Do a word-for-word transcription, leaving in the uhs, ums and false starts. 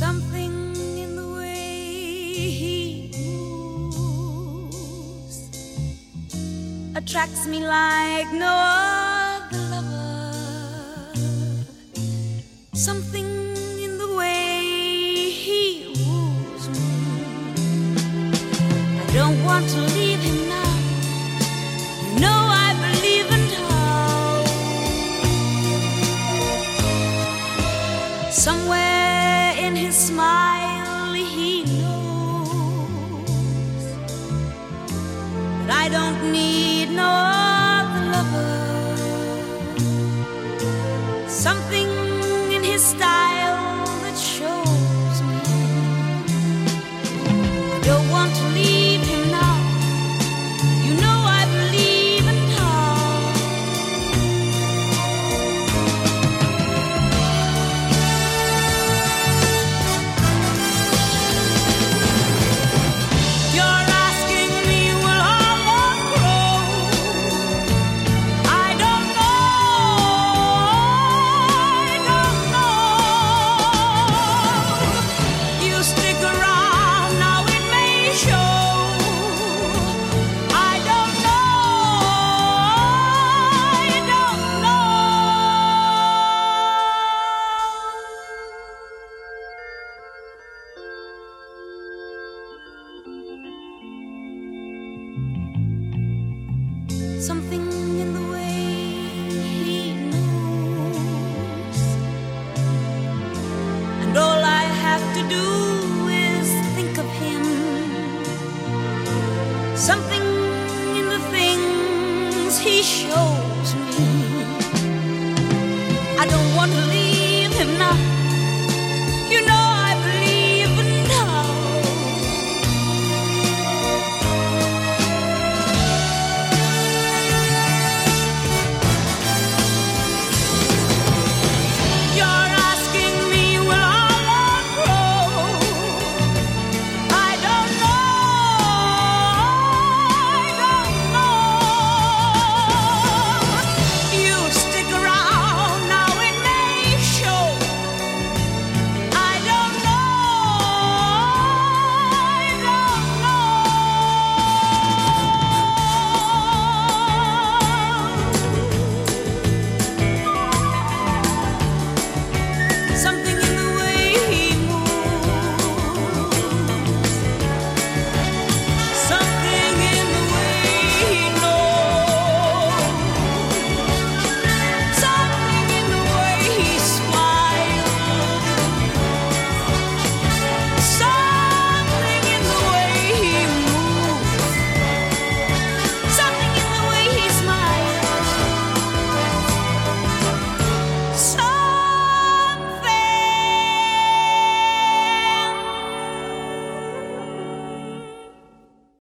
Something in the way he moves attracts me like no other lover. Something in the way he woos me. I don't want to leave him now. You know I believe in love. Somewhere in his smile he knows that I don't need no other lover. Something in his style that shows me I don't want to leave him now. You know I believe in love. You're asking me, will Harvard grow? I don't know. I don't know. You stick around now, it may show. I don't know. I don't know. Something in the way he moves, and all I have to do is think of him. Something